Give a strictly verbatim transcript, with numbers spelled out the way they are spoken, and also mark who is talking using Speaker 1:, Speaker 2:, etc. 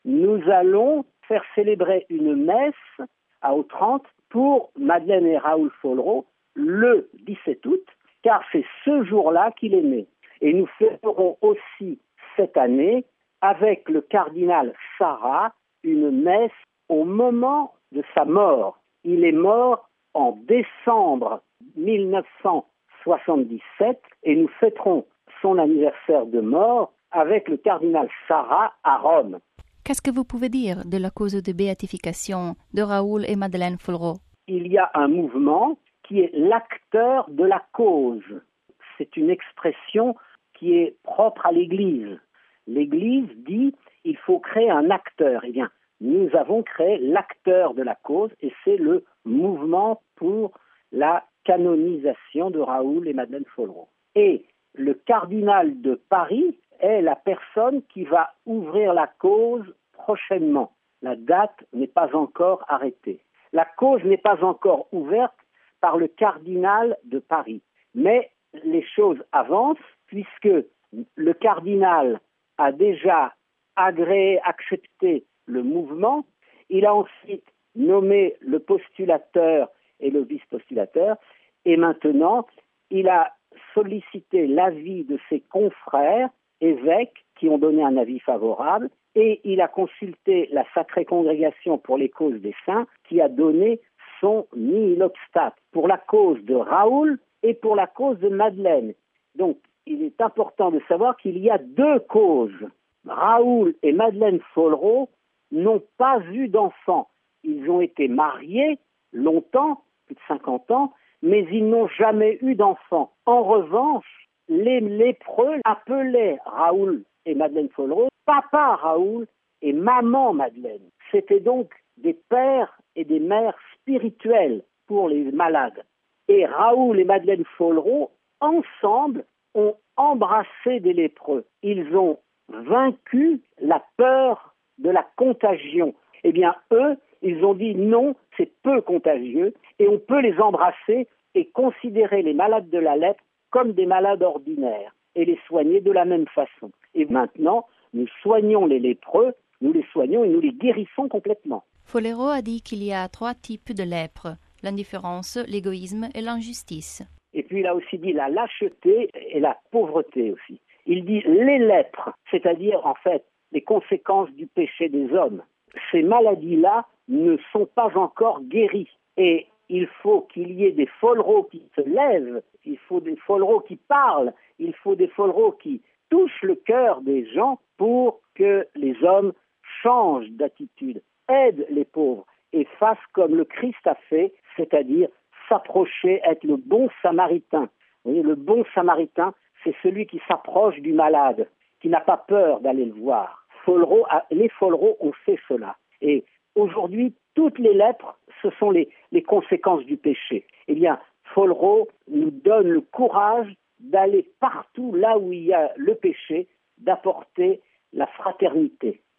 Speaker 1: nous allons faire célébrer une messe à Autrente pour Madeleine et Raoul Follereau le dix-sept août, car c'est ce jour-là qu'il est né. Et nous ferons aussi cette année, avec le cardinal Sarrat, une messe au moment de sa mort. Il est mort en décembre mille neuf cent soixante-dix-sept et nous fêterons son anniversaire de mort avec le cardinal Sarrat à Rome.
Speaker 2: Qu'est-ce que vous pouvez dire de la cause de béatification de Raoul et Madeleine Follereau?
Speaker 1: Il y a un mouvement qui est l'acteur de la cause. C'est une expression qui est propre à l'Église. L'Église dit il faut créer un acteur. Eh bien, nous avons créé l'acteur de la cause et c'est le mouvement pour la canonisation de Raoul et Madeleine Follereau. Et le cardinal de Paris est la personne qui va ouvrir la cause prochainement. La date n'est pas encore arrêtée. La cause n'est pas encore ouverte par le cardinal de Paris. Mais les choses avancent puisque le cardinal a déjà agréé, accepté le mouvement. Il a ensuite nommé le postulateur et le vice-postulateur. Et maintenant, il a sollicité l'avis de ses confrères évêques qui ont donné un avis favorable et il a consulté la Sacrée Congrégation pour les causes des saints qui a donné son nihil obstat pour la cause de Raoul et pour la cause de Madeleine. Donc, il est important de savoir qu'il y a deux causes. Raoul et Madeleine Follereau n'ont pas eu d'enfants. Ils ont été mariés longtemps, plus de cinquante ans, mais ils n'ont jamais eu d'enfants. En revanche, les lépreux appelaient Raoul et Madeleine Follereau papa Raoul et maman Madeleine. C'était donc des pères et des mères spirituels pour les malades. Et Raoul et Madeleine Follereau, ensemble, ont embrassé des lépreux. Ils ont vaincu la peur de la contagion. Eh bien, eux, ils ont dit non, c'est peu contagieux et on peut les embrasser et considérer les malades de la lèpre comme des malades ordinaires et les soigner de la même façon. Et maintenant, nous soignons les lépreux, nous les soignons et nous les guérissons complètement.
Speaker 2: Follereau a dit qu'il y a trois types de lèpre, l'indifférence, l'égoïsme et l'injustice.
Speaker 1: Et puis il a aussi dit la lâcheté et la pauvreté aussi. Il dit les lèpres, c'est-à-dire en fait les conséquences du péché des hommes. Ces maladies-là ne sont pas encore guéries. Et il faut qu'il y ait des Follereau qui se lèvent, il faut des Follereau qui parlent, il faut des Follereau qui touchent le cœur des gens pour que les hommes changent d'attitude, aident les pauvres et fassent comme le Christ a fait, c'est-à-dire s'approcher, être le bon samaritain. Vous voyez, le bon samaritain, c'est celui qui s'approche du malade, qui n'a pas peur d'aller le voir. Follereau a, les Follereau ont fait cela. Et aujourd'hui, toutes les lèpres, ce sont les, les conséquences du péché. Eh bien, Follereau nous donne le courage d'aller partout là où il y a le péché, d'apporter la fraternité.